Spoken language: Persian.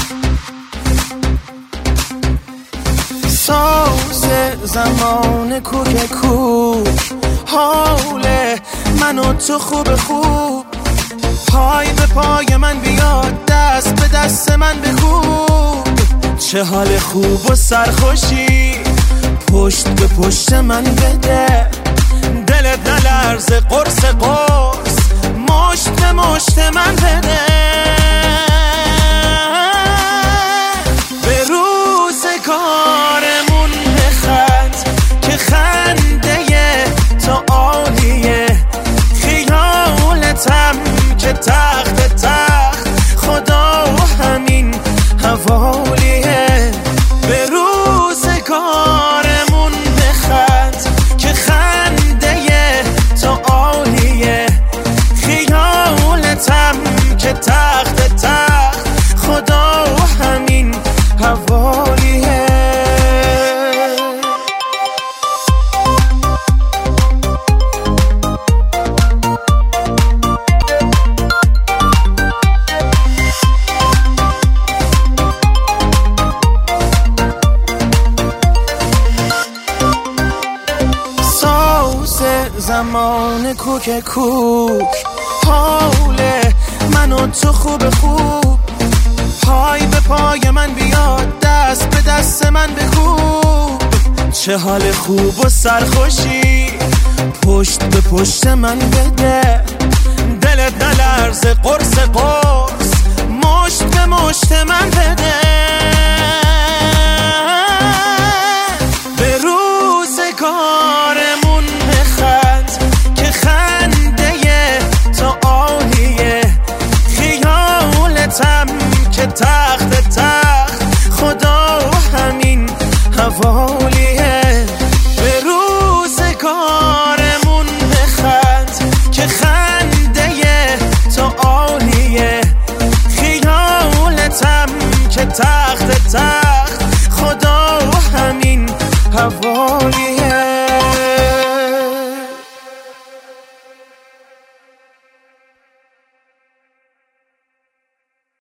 ساز زمان کوک کوک، حال من و تو خوب خوب، پای به پای من بیاد، دست به دست من بکوب. چه حال خوب و سرخوشی پشت به پشت من بده، دلت نلرزه قرص قرص، مشت به مشت من بده. به روزگارمون بخند که خنده تو عالیه، خیالتم که تخت تخت خدا همین حوالیه. به روزگارمون بخند که خنده تو عالیه، خیالتم که تخت تخت خدا همین حوالیه. زمان کوک کوک، حال من و تو خوب خوب، پای به پای من بیاد، دست به دست من بکوب. چه حال خوب و سرخوشی پشت به پشت من بده، دلت نلرزه قرص قرص، مشت به مشت من بده. به روزگارمون بخند که خنده تو عالیه، خیالتم که تخت تخت خدا همین حوالیه.